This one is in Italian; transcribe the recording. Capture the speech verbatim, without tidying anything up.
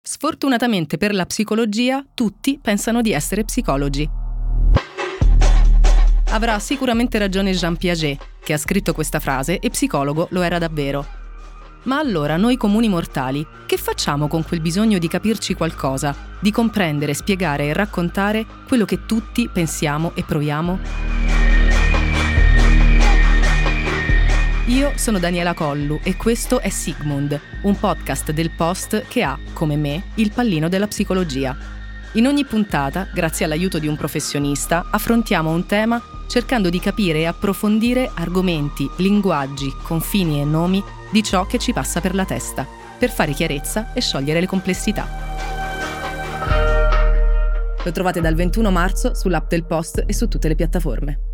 Sfortunatamente per la psicologia, tutti pensano di essere psicologi. Avrà sicuramente ragione Jean Piaget, che ha scritto questa frase e psicologo lo era davvero. Ma allora noi comuni mortali, che facciamo con quel bisogno di capirci qualcosa, di comprendere, spiegare e raccontare quello che tutti pensiamo e proviamo? Io sono Daniela Collu e questo è Sigmund, un podcast del Post che ha, come me, il pallino della psicologia. In ogni puntata, grazie all'aiuto di un professionista, affrontiamo un tema cercando di capire e approfondire argomenti, linguaggi, confini e nomi di ciò che ci passa per la testa, per fare chiarezza e sciogliere le complessità. Lo trovate dal ventuno marzo sull'app del Post e su tutte le piattaforme.